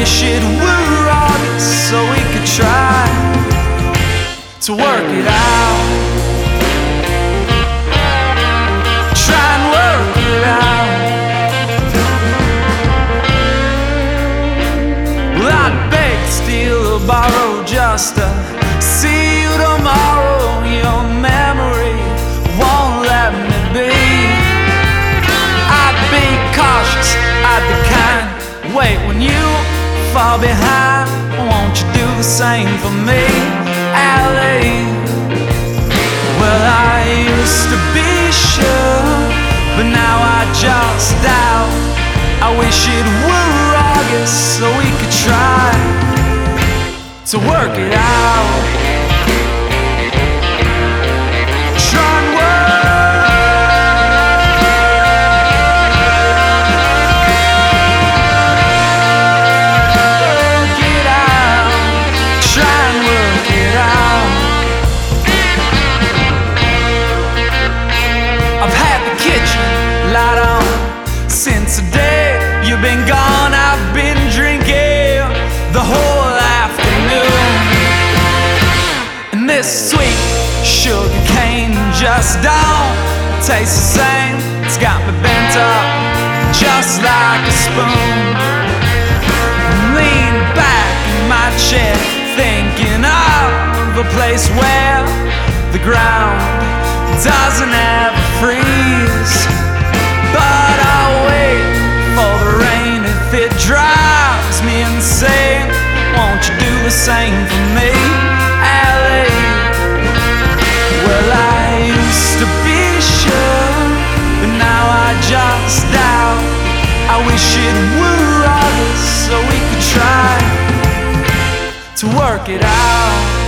wish it were August so we could try to work it out. Try and work it out. Well, I'd beg, steal, or borrow just to see you tomorrow. Your memory won't let me be. I'd be cautious, I'd be kind. Wait when you fall behind. Won't you do the same for me, Allie? Well, I used to be sure, but now I just doubt. I wish it were August so we could try to work it out. Try and since the day you've been gone, I've been drinking the whole afternoon. And this sweet sugar cane just don't taste the same. It's got me bent up just like a spoon. Lean back in my chair, thinking of a place where the ground doesn't ever freeze. But I'll wait for the rain if it drives me insane. Won't you do the same for me, Allie? Well, I used to be sure, but now I just doubt. I wish it were August so we could try to work it out.